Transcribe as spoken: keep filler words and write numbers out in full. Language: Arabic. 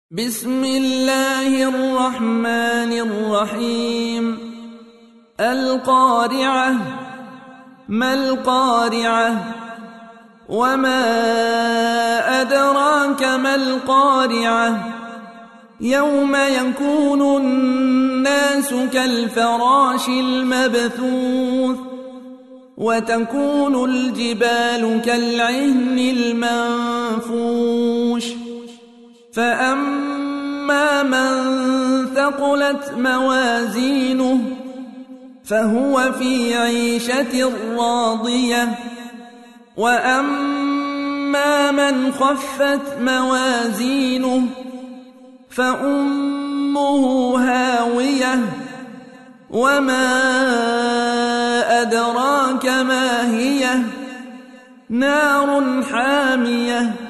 بسم الله الرحمن الرحيم. القارعة. ما القارعة؟ وما أدراك ما القارعة؟ يوم يكون الناس كالفراش المبثوث وتكون الجبال كالعهن المنفوش فأما من ثقلت موازينه فهو في عيشة راضية وأما من خفت موازينه فأمه هاوية وما أدراك ما هي نار حامية